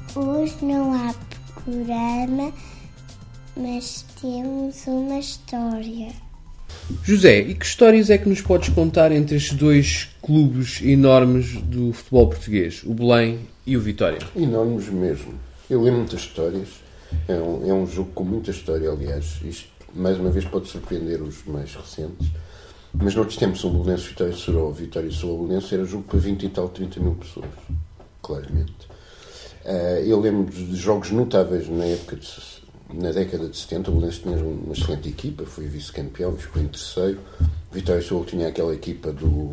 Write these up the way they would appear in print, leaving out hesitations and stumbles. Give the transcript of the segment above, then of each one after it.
Hoje não há programa, mas temos uma história. José, e que histórias é que nos podes contar entre estes dois clubes enormes do futebol português, o Belém e o Vitória? Enormes mesmo. Eu lembro muitas histórias. É um jogo com muita história, aliás. Isto, mais uma vez, pode surpreender os mais recentes. Mas noutros tempos, o Belenenses Vitória Soró, Vitória Soró Belenenses, era jogo para 20 e tal, 30 mil pessoas. Claramente. Eu lembro de jogos notáveis na década de 70. O Belenenses tinha uma excelente equipa, foi vice-campeão, ficou em terceiro. Vitória Soró tinha aquela equipa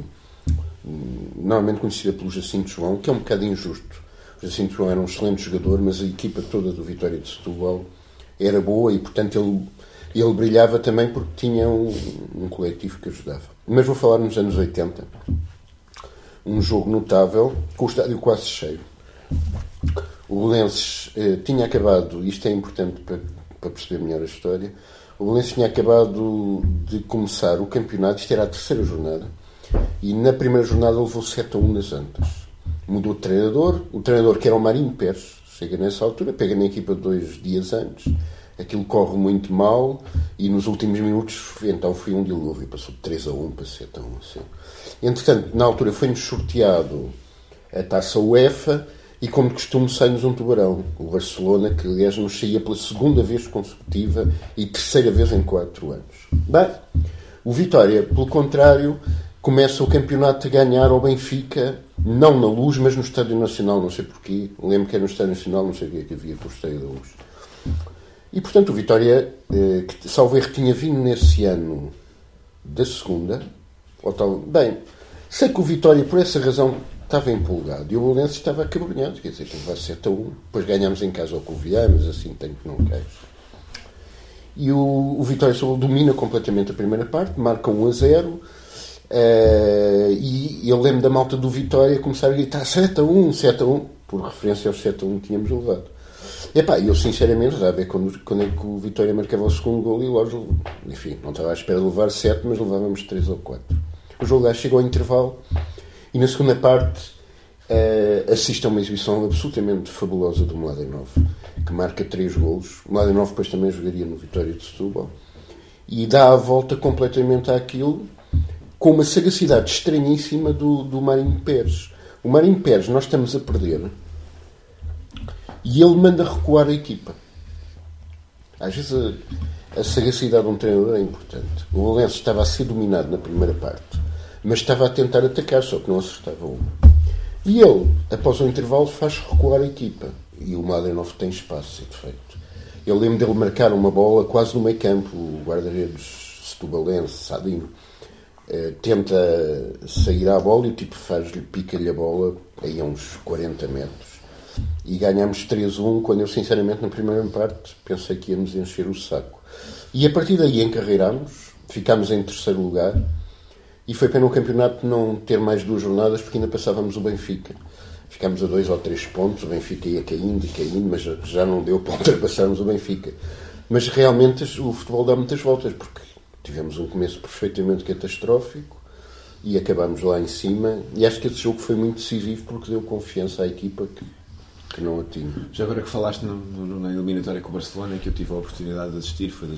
normalmente conhecida pelo Jacinto João, que é um bocado injusto. O Jacinto João era um excelente jogador, mas a equipa toda do Vitória de Setúbal era boa e, portanto, ele brilhava também porque tinha um coletivo que ajudava. Mas vou falar nos anos 80. Um jogo notável, com o estádio quase cheio. O Belenenses tinha acabado, isto é importante para perceber melhor a história, o Belenenses tinha acabado de começar o campeonato, isto era a terceira jornada, e na primeira jornada levou 7-1 nas Antas. Mudou de treinador, o treinador que era o Marinho Pérez, chega nessa altura, pega na equipa 2 dias antes, aquilo corre muito mal, e nos últimos minutos, então foi um dilúvio, passou de 3-1 para 7-1. Assim. Entretanto, na altura foi-nos sorteado a taça UEFA, e como de costume sai-nos um tubarão, o Barcelona, que aliás nos saía pela segunda vez consecutiva e terceira vez em 4 anos. Bem, o Vitória, pelo contrário, começa o campeonato a ganhar ao Benfica, não na Luz, mas no Estádio Nacional, não sei porquê. Lembro que era no Estádio Nacional, não sei o que havia com o Estádio da Luz. E portanto o Vitória, que salvo erro, tinha vindo nesse ano da segunda, ou tal. Bem, sei que o Vitória, por essa razão, estava empolgado e o Belenenses estava acabrunhado, quer dizer, que vai 7-1, depois ganhámos em casa ao Covilhã, mas assim tem que não queres. E o Vitória Setúbal domina completamente a primeira parte, marca 1-0, e eu lembro da malta do Vitória começar a gritar 7-1, 7-1, por referência aos 7-1 que tínhamos levado. Epá, eu sinceramente já ver quando é que o Vitória marcava o segundo gol e logo, enfim, não estava à espera de levar 7, mas levávamos 3 ou 4. O jogo lá chegou ao intervalo. E na segunda parte assiste a uma exibição absolutamente fabulosa do Mladenov, que marca 3 golos. O Mladenov depois também jogaria no Vitória de Setúbal e dá a volta completamente àquilo com uma sagacidade estranhíssima do Marinho Pérez. O Marinho Pérez, nós estamos a perder e ele manda recuar a equipa. Às vezes a sagacidade de um treinador é importante. O Belenenses estava a ser dominado na primeira parte, mas estava a tentar atacar, só que não acertava uma. E ele, após o intervalo, faz recuar a equipa. E o Mladenov tem espaço, é defeito. Eu lembro dele marcar uma bola quase no meio campo. O guarda-redes setubalense, Sadino, tenta sair à bola e o tipo pica-lhe a bola aí a uns 40 metros. E ganhámos 3-1, quando eu, sinceramente, na primeira parte, pensei que íamos encher o saco. E a partir daí encarreirámos, ficámos em terceiro lugar. E foi pena o campeonato não ter mais 2 jornadas, porque ainda passávamos o Benfica. Ficámos a 2 ou 3 pontos, o Benfica ia caindo, mas já não deu para ultrapassarmos o Benfica. Mas realmente o futebol dá muitas voltas, porque tivemos um começo perfeitamente catastrófico e acabámos lá em cima. E acho que esse jogo foi muito decisivo, porque deu confiança à equipa que não a tinha. Já agora que falaste na eliminatória com o Barcelona, que eu tive a oportunidade de assistir, foi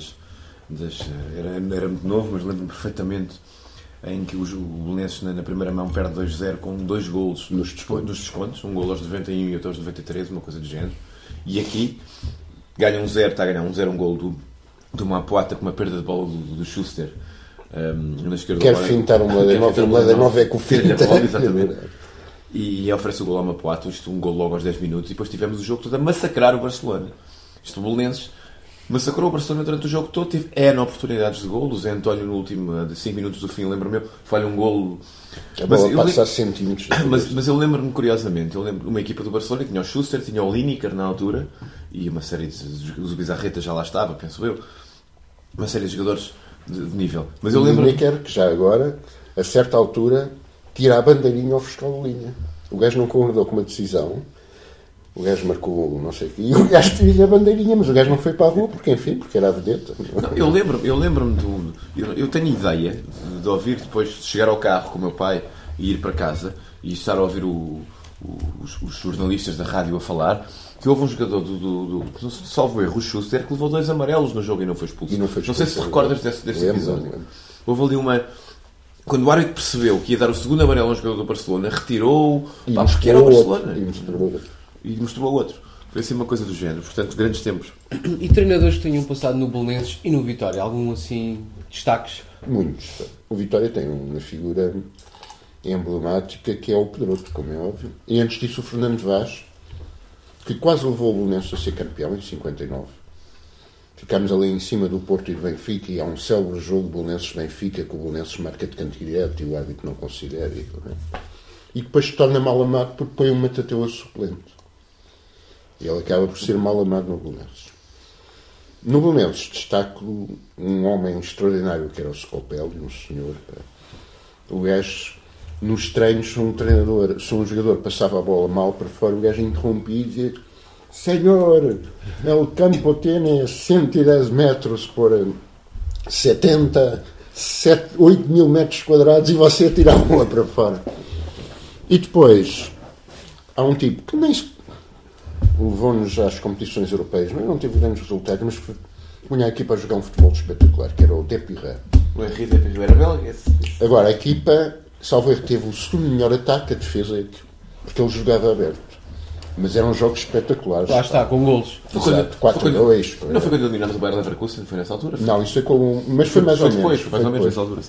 era muito novo, mas lembro-me perfeitamente em que o Belenenses na primeira mão perde 2-0 com 2 golos nos descontos, um golo aos 91 e outro aos 93, uma coisa do género, e aqui ganha 1-0, está a ganhar 1-0, um golo do Mapuata com uma perda de bola do Schuster na esquerda. Quer fintar uma Mladenov é com o finta, exatamente, e oferece o golo ao Mapuata, isto um golo logo aos 10 minutos, e depois tivemos o jogo todo a massacrar o Barcelona. Isto o Belenenses massacrou o Barcelona durante o jogo todo, teve N oportunidades de golo. O Zé António, no último de 5 minutos do fim, lembro-me eu, falha um golo. A bola passa a centímetros. Mas eu lembro-me curiosamente, uma equipa do Barcelona que tinha o Schuster, tinha o Lineker na altura, e uma série de. Os Bizarreta já lá estava, penso eu. Uma série de jogadores de nível. Mas eu lembro. O Lineker, que já agora, a certa altura, tira a bandeirinha ao fiscal de linha. O gajo não concordou com uma decisão. O gajo marcou não sei o quê. E o gajo tira a bandeirinha, mas o gajo não foi para a rua, porque era a vedeta. Não, eu lembro-me eu tenho ideia de ouvir depois de chegar ao carro com o meu pai e ir para casa e estar a ouvir o os jornalistas da rádio a falar, que houve um jogador do salvo erro, o Schuster, que levou 2 amarelos no jogo e não foi expulso. Não sei se te recordas desse episódio. Houve ali uma... Quando o árbitro percebeu que ia dar o segundo amarelo a um jogador do Barcelona, retirou-o, porque era o Barcelona. E mostrou outro. Foi assim uma coisa do género. Portanto, grandes tempos. E treinadores que tenham passado no Belenenses e no Vitória? Algum, assim, destaques? Muitos. O Vitória tem uma figura emblemática que é o Pedroto, como é óbvio. E antes disso o Fernando Vaz, que quase levou o Belenenses a ser campeão em 59. Ficámos ali em cima do Porto e do Benfica e há um célebre jogo Belenenses-Benfica que o Belenenses marca de canto direto e o árbitro não considera. E depois se torna mal amado porque põe um Matateu a suplente. E ele acaba por ser mal amado no Belenenses. No Belenenses destaco um homem extraordinário que era o Scopelli, um senhor. O gajo, nos treinos, se um jogador passava a bola mal para fora, o gajo interrompia e dizia: Senhor, o campo tem 110 metros por 8 mil metros quadrados e você tira a bola para fora. E depois há um tipo que nem levou-nos às competições europeias, não teve grandes resultados, mas punha a equipa a jogar um futebol espetacular, que era o Depiré. O Henri Depiré era belga. Agora, a equipa, salvo erro, teve o segundo melhor ataque, a defesa, porque ele jogava aberto. Mas eram jogos espetaculares. Lá está, com golos. 4-2. Não foi quando eliminamos o Bayer Leverkusen? Foi nessa altura? Não, isso foi mas foi mais ou menos. Foi mais ou menos nessa altura.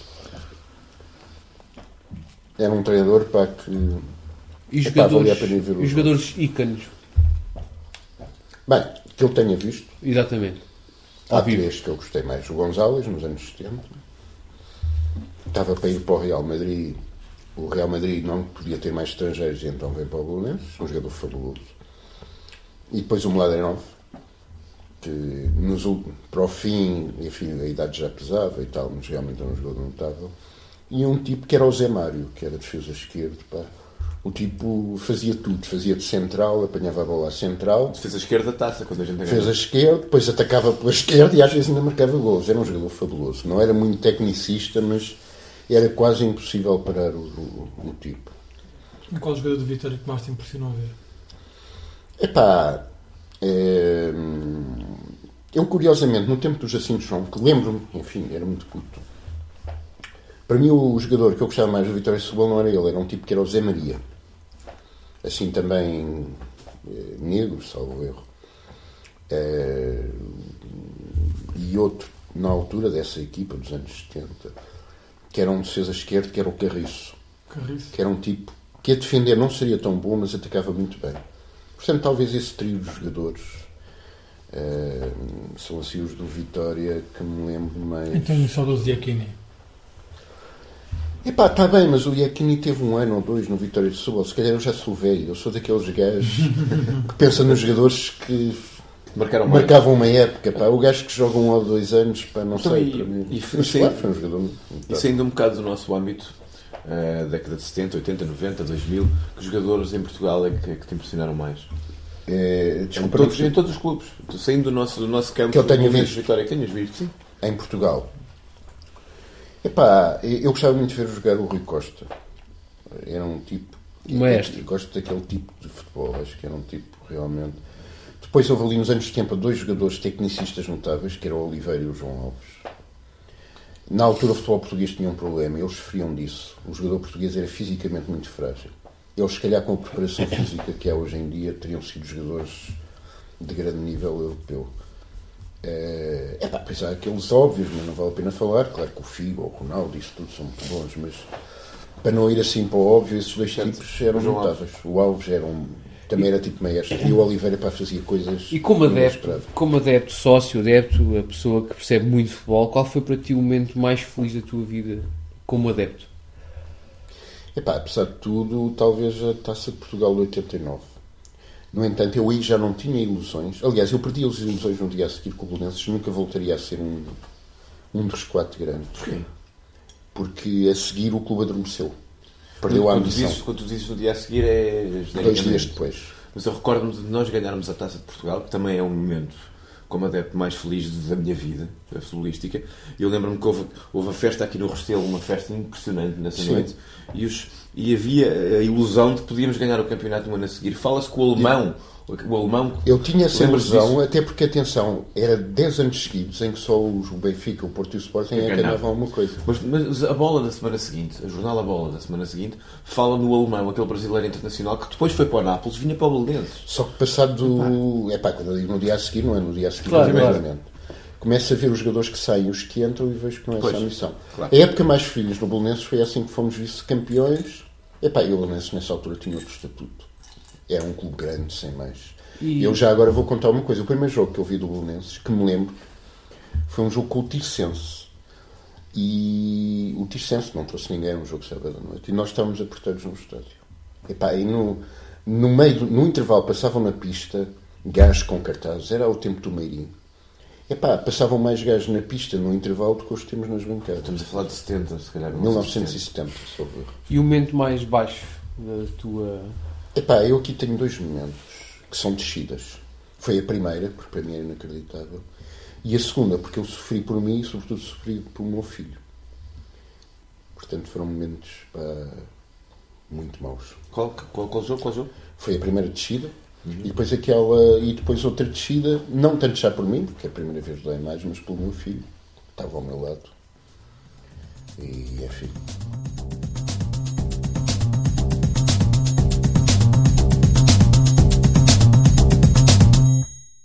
Era um treinador para que... E jogadores ícanos? Bem, que eu tenha visto. Exatamente. Há 3 que eu gostei mais. O González, nos anos 70. Estava para ir para o Real Madrid. O Real Madrid não podia ter mais estrangeiros e então veio para o Belenenses. Um jogador fabuloso. E depois o Mladenov, que para o fim, enfim, a idade já pesava e tal, mas realmente era um jogador notável. E um tipo que era o Zé Mário, que era defesa esquerda, pá. O tipo fazia tudo, fazia de central, apanhava a bola à central. Defesa esquerda taça, quando a gente defesa esquerda, depois atacava pela esquerda e às vezes ainda marcava gols. Era um jogador fabuloso. Não era muito tecnicista, mas era quase impossível parar o tipo. E qual jogador do Vitória que mais te impressionou a ver? Epá, eu curiosamente, no tempo do Jacinto João, que lembro-me, enfim, era muito puto. Para mim, o jogador que eu gostava mais do Vitória de Setúbal não era ele, era um tipo que era o Zé Maria. Assim também negro, salvo erro. E outro, na altura dessa equipa, dos anos 70, que era um defesa esquerdo, que era o Carriço. Que era um tipo que a defender não seria tão bom, mas atacava muito bem. Portanto, talvez esse trio de jogadores são assim os do Vitória que me lembro mais. Então, o saudoso Iachini. Epá, está bem, mas o Iachini teve 1 ano ou 2 no Vitória de Setúbal. Se calhar eu já sou velho. Eu sou daqueles gajos que pensam nos jogadores que marcavam uma época. Pá. O gajo que joga 1 ou 2 anos, pá, não então, sei. Claro, foi um jogador. E saindo um bocado do nosso âmbito, década de 70, 80, 90, 2000, que jogadores em Portugal é que te impressionaram mais? Em todos os clubes. Saindo do nosso campo, que eu tenha visto. Vitória, que tenhas visto, sim. Em Portugal. Epá, eu gostava muito de ver jogar o Rui Costa. Era um tipo... Maestro. Gosto daquele tipo de futebol. Acho que era um tipo realmente... Depois houve ali nos anos 70 2 jogadores tecnicistas notáveis, que eram o Oliveira e o João Alves. Na altura o futebol português tinha um problema. Eles sofriam disso. O jogador português era fisicamente muito frágil. Eles, se calhar, com a preparação física que há hoje em dia, teriam sido jogadores de grande nível europeu. Pois há aqueles óbvios, mas não vale a pena falar. Claro que o Figo ou o Ronaldo, isso tudo são muito bons, mas para não ir assim para o óbvio, esses 2 tipos eram notáveis. O Alves também era tipo maestro e o Oliveira fazia coisas. E como adepto, sócio, adepto, a pessoa que percebe muito futebol, qual foi para ti o momento mais feliz da tua vida como adepto? Apesar de tudo, talvez a Taça de Portugal de 89. No entanto, eu aí já não tinha ilusões. Aliás, eu perdi as ilusões no dia a seguir com o Belenenses. Nunca voltaria a ser um dos 4 grandes. Porquê? Porque a seguir o clube adormeceu. Perdeu a ambição. Quando tu dizes no dia a seguir é... 2 dias depois. Mas eu recordo-me de nós ganharmos a Taça de Portugal, que também é um momento, como adepto, mais feliz da minha vida, a futebolística. Eu lembro-me que houve a festa aqui no Restelo, uma festa impressionante nessa noite. E e havia a ilusão de que podíamos ganhar o campeonato no ano a seguir. Fala-se que o alemão... Eu tinha essa Lembras ilusão, disso? até porque, atenção, era 10 anos seguidos em que só o Benfica, o Porto e o Sporting ganhavam alguma coisa. Mas a bola da semana seguinte, a jornal A Bola da semana seguinte, fala no alemão, aquele brasileiro internacional, que depois foi para o Nápoles, vinha para o Belenenses. Só que passado quando eu digo no dia a seguir, não é no dia a seguir, Claro, imediatamente. Começo a ver os jogadores que saem, os que entram, e vejo que não é essa a missão. Claro. A época mais feliz no Belenenses foi assim que fomos vice-campeões. E o Belenenses nessa altura tinha outro estatuto. Era um clube grande, sem mais. Eu já agora vou contar uma coisa. O primeiro jogo que eu vi do Belenenses, que me lembro, foi um jogo com o Tirsense. E o Tirsense não trouxe ninguém, um jogo sábado à noite. E nós estávamos apertados no estádio. E no intervalo passavam na pista gajos com cartazes. Era o tempo do Meirinho. Passavam mais gajos na pista no intervalo do que os temos nas bancadas. Estamos a falar de 70, se calhar. 1970, se houver. E o momento mais baixo da tua... Eu aqui tenho 2 momentos que são descidas. Foi a primeira, porque para mim era inacreditável, e a segunda, porque eu sofri por mim e sobretudo sofri pelo meu filho. Portanto, foram momentos muito maus. Qual jogo? Foi a primeira descida, e depois outra descida, não tanto já por mim, porque é a primeira vez dói mais, mas pelo meu filho, que estava ao meu lado. E enfim.